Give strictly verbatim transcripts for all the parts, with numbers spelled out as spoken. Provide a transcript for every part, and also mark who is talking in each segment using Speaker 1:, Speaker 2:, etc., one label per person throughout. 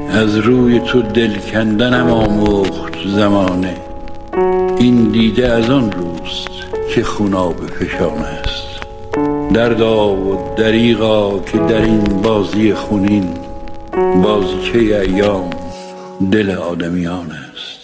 Speaker 1: از روی تو دل کندنم آموخت زمانه. این دیده از آن روست که خوناب فشان است. دردا و دریغا که در این بازی خونین بازیچه ایام دل آدمیان است.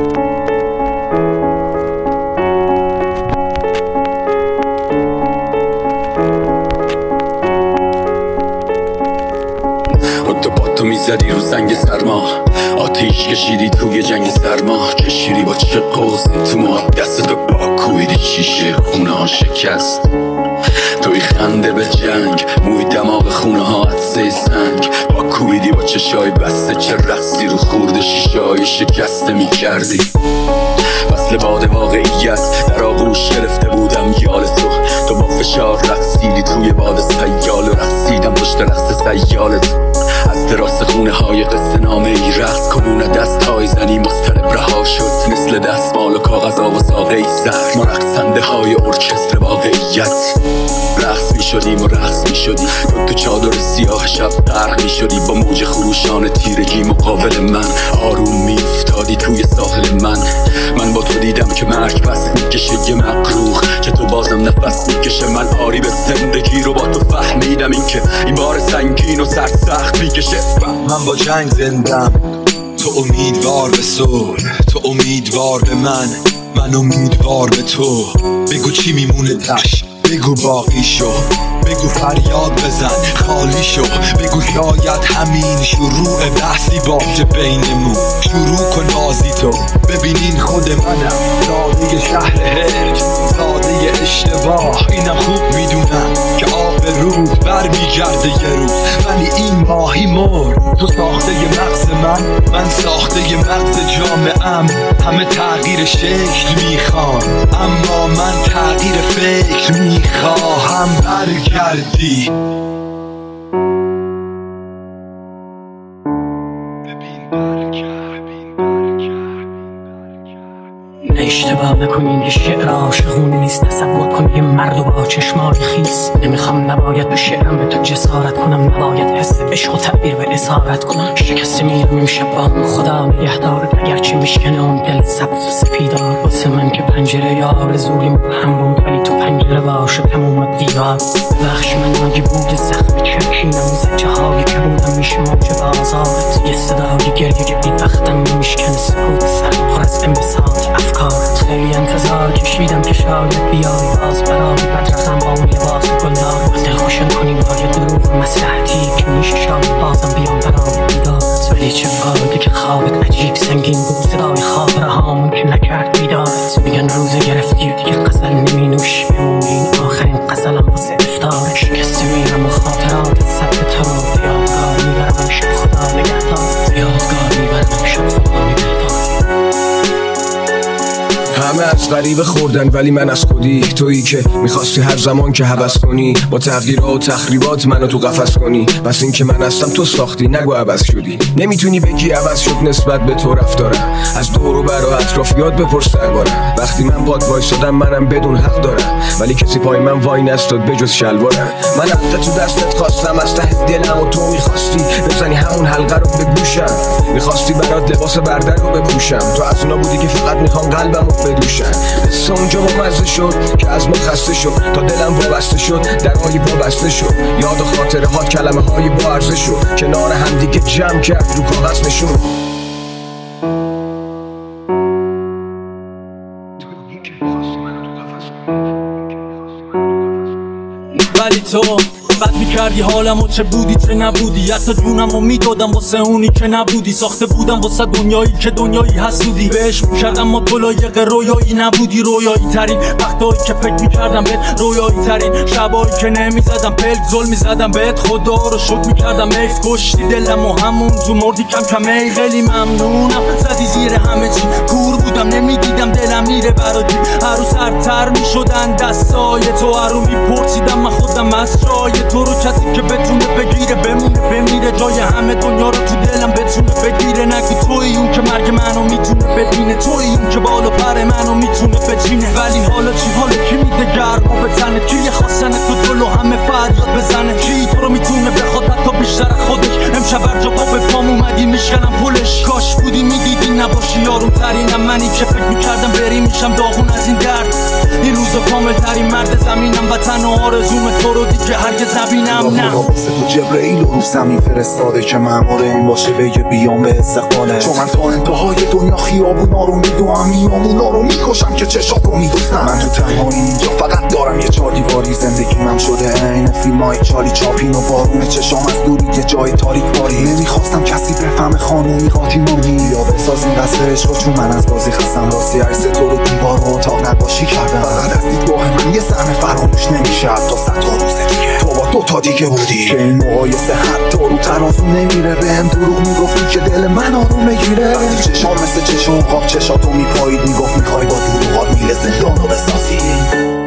Speaker 2: تو میزدی رو سنگ سرما، آتیش کشیدی توی جنگ سرما، کشیدی با چه قوزی تو ما، دست تو باکویدی شیشه خونه ها شکست. توی خنده به جنگ، موی دماغ خونه ها عطسه سنگ، باکویدی با چشای بسته، چه رقصی رو خورده شیشه های شکسته میکردی. فصل باد واقعیت در آغوش گرفته بودم یال تو، تو با فشار رقصیدی توی باد سیال و رقصیدم پشت رقص سیال تو. از دراز خونه های قصه نامه ای رقص کنون دست های زنی مضطرب رها شد، مثل دستمال و کاغذها و ساقه ای زهر، ما رقصنده های ارکستر واقعیت. رقص می شدیم و رقص می شدی، تو تو چادر سیاه شب غرق می شدی، با موج خروشان تیرگی مقابل من آروم می افتادی توی ساحل من. من با تو دیدم که مرگ پس می کشه یه مقروخ، که تو بازم نفس می کشه. من آری به زندگی رو با تو فهمیدم، این که این بار سنگین و سرسخت می کشه.
Speaker 3: من با جنگ زندم، تو امیدوار به صلح، تو امیدوار به من، من امیدوار به تو. بگو چی میمونه تش، بگو باقی شو، بگو فریاد بزن خالی شو، بگو شاید همین شروع بحثی باشه بینمون. شروع کن بازی تو، ببینین خود منم ساده شهر هرج، ساده اشتباه. اینم خوب میدونم که آب روز برمیگرده یه روز، ولی این ماهی مرد. تو ساخته ی مغز من، من ساخته ی مغز جامعه‌ام. همه تغییر شکل میخوان، اما من تغییر فکر میخواهم. برگردی
Speaker 4: اشتباه نکنین یه شعر عاشقونه نیست. تصور کن یه مرد و با چشمای خیس. نمیخوام نباید به شعرم به تو جسارت کنم، نباید حس عشق و تعبیر به اسارت کنم. شکسته میرم امشب با هم خدا نگهدارت، اگرچه میشکنه اون دل سبز و سپیدار. واسه من که پنجره یا آرزوی مبهم بود، ولی تو پنجره باشه تموم دیوار. بخش من آگی بود زخم چرکینم، زجه هایی که بودم میشه موج بازارت. یه صدای گریه که بی وقتم میشکنه سکوت سر پر از انبساط افکار. خیلی انتظار کشیدم که شاید بیای باز برای بدرقم با اون لباس گلدار. دل خوشم کنی با یه دروغ مسلحتی که میشه شاید بازم بیام برای بیدارت. ولی چه فایده که خوابت عجیب سنگین بود، صدای خاطره هامون که نکرد بیدارت. میگن روزه گرفتی و دیگه غزل نمی نوشی، بمونین آخرین غزلم واسه افطار. شکسته میرم و خاطرات ثبت تو رو یادگار میبرم شب خدا نگهدار. یادگار میبرم شب خدا نگهدار.
Speaker 5: همه از غریبه خوردن ولی من از خودی. تویی که میخواستی هر زمان که هوس کنی، با تغییرات و تخریبات منو تو قفس کنی. بس این که من هستم تو ساختی، نگو عوض شدی. نمیتونی بگی عوض شد نسبت به تو رفتارم. از دور و بر و اطرافیات بپرس دربارم. وقتی من باد وایسادم منم بدون حق دارم، ولی کسی پای من وای نستاد بجز شلوارم. من حق تو دستت خواستم از ته دلم، و تو میخواستی بزنی همون حلقه رو به گوشم. میخواستی برات لباس بردر رو بپوشم، تو از اونا بودی که فقط میخوام قلبم رو بدوشن. قصه اونجا با مزه شد که از ما خسته شد، تا دلم وابسته شد درهای وابسته شد. یاد و خاطره ها کلمه های با عرضه شد، کنار هم دیگه جمع کرد رو کاغذ نشون.
Speaker 6: ولی تو بد میکردی حالمو، چه بودی چه نبودی. حتی جونمو میدادم واسه اونی که نبودی. ساخته بودم واسه دنیایی که دنیایی حسودی. بهش میکردم ما تو لایق رویایی نبودی. رویایی ترین وقتایی که فکر میکردم بهت، رویایی ترین شبایی که نمیزدم پلک زل میزدم بهت. خدا رو شکر میکردم حیف کشتی دلم و همون تو مردی کم کم. ای خیلی ممنونم زدی زیر همه چی، کور بودم نمیدیدم دلم میره برادی. هر روز سرتر میشدن دستای تو، هر رو میپرسیدم من خودم از جای تو رو. کسی که بتونه بگیره بمونه بمیره، جای همه دنیا رو تو دلم بتونه بگیره. نگو توی اون که مرگ منو میتونه ببینه، توی اون که بالا پر منو میتونه بچینه. ولی حالا چی؟ حالا کی میده گرما به تنه؟ کی خواستن تو جلو همه فریاد بزنه؟ کی تو رو میتونه بخواد حتی بیشتر خودش؟ امشب هر جا پا به پام اومدی میشه بشکنم پلش. کاش بودی میدیدی نباشی یارم ترینم منی که فکر میکردم بری میشم داغون از این درد. این روزا کامل ترین مرد زمینم و تنها آرزوم تو رو دیگه هرگز نبینم. نه
Speaker 7: واسه تو جبرئیل رو زمین فرستاده که مأمور این باشه بگه بیام به استقبالت، چون من تا انتهای دنیا خیابونا رو میدوام میامونا رو میکشم که چشاتو میدوستم. من تو تنهایی اینجا فقط دارم یه چار دیواری، زندگی من شده عین فیلم های چالی چاپین و بارون چشام از دوری یه جای تاریک باری. نمیخواستم کسی بفهمه خانومی قاطی موندی یا بسازیم قصر عشق، چون من از بازی خستم واسه عرص تو رو دیوار و اتاق نقاشی کردم. فقط از دیدگاه من یه صحنه فراموش نمیشه تا صد تا روز دیگه تو با دو تا دیگه بودی که این مقایسه حتی رو ترازو نمیره. بهم دروغ میگفتی که دل من آروم بگیره، وقتی چشام مثل چشم قاب چشاتو میپایید میگفت میخوای با دروغات میل زندان رو بسازی.